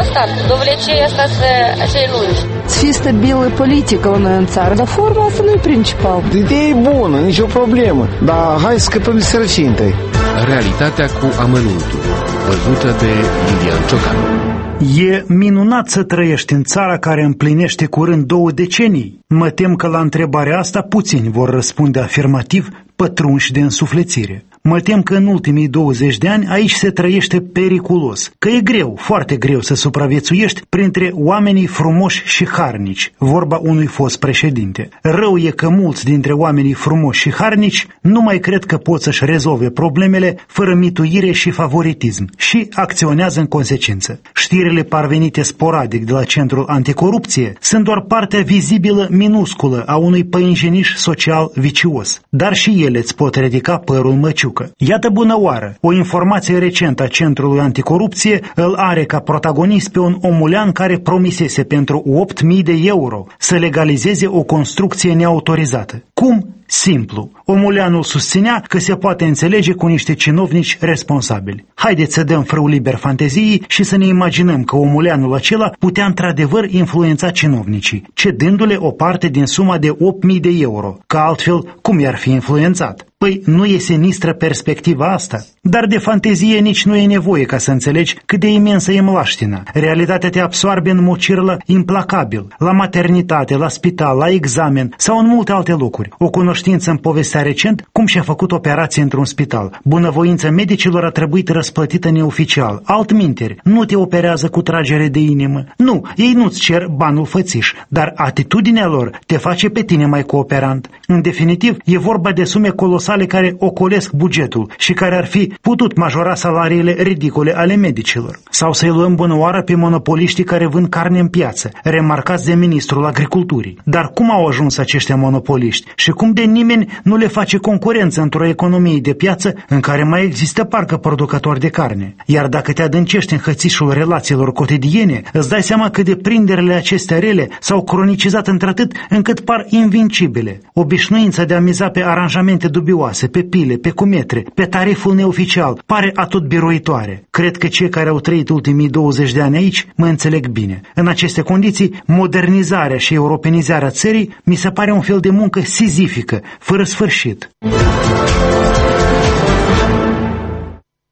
ăsta, dovlecei asta să-i lungi. Să fie stabilă politică la noi în țară, dar forma asta nu e principal. Ideea e bună, nicio problemă, dar hai să scăpăm de sărăcie întâi. Realitatea cu amănuntul, văzută de Lilian Ciocanu. E minunat să trăiești în țara care împlinește curând 2 decenii. Mă tem că la întrebarea asta puțini vor răspunde afirmativ, pătrunși de însuflețire. Mă tem că în ultimii 20 de ani aici se trăiește periculos, că e greu, foarte greu să supraviețuiești printre oamenii frumoși și harnici, vorba unui fost președinte. Rău e că mulți dintre oamenii frumoși și harnici nu mai cred că pot să-și rezolve problemele fără mituire și favoritism și acționează în consecință. Știrile parvenite sporadic de la Centrul Anticorupție sunt doar partea vizibilă minusculă a unui păinjeniș social vicios, dar și ele îți pot ridica părul măciuc. Iată bună oară, o informație recentă a Centrului Anticorupție îl are ca protagonist pe un omulean care promisese pentru 8.000 de euro să legalizeze o construcție neautorizată. Cum? Simplu. Omuleanul susținea că se poate înțelege cu niște cinovnici responsabili. Haideți să dăm frâu liber fanteziei și să ne imaginăm că omuleanul acela putea într-adevăr influența cinovnicii, cedându-le o parte din suma de 8.000 de euro, că altfel cum i-ar fi influențat? Păi nu e sinistră perspectiva asta? Dar de fantezie nici nu e nevoie ca să înțelegi cât de imensă e mlaștina. Realitatea te absoarbe în mocirlă implacabil, la maternitate, la spital, la examen sau în multe alte locuri. O cunoștință îmi povestea recent cum și-a făcut operație într-un spital. Bunăvoința medicilor a trebuit răsplătită neoficial. Altminteri, nu te operează cu tragere de inimă. Nu, ei nu-ți cer banul fățiș, dar atitudinea lor te face pe tine mai cooperant. În definitiv, e vorba de sume colosale care ocolesc bugetul și care ar fi putut majora salariile ridicole ale medicilor. Sau să-i luăm bună oară pe monopoliștii care vând carne în piață, remarcați de ministrul agriculturii. Dar cum au ajuns aceștia monopoliști și cum de nimeni nu le face concurență într-o economie de piață în care mai există parcă producători de carne? Iar dacă te adâncești în hățișul relațiilor cotidiene, îți dai seama că deprinderile acestea rele s-au cronicizat într-atât încât par invincibile. Obișnuința de a miza pe aranjamente dubioase, pe pile, pe cumetre, pe tariful neoficial, pare atot biruitoare. Cred că cei care au trăit ultimii 20 de ani aici mă înțeleg bine. În aceste condiții, modernizarea și europenizarea țării mi se pare un fel de muncă sizifică, fără sfârșit.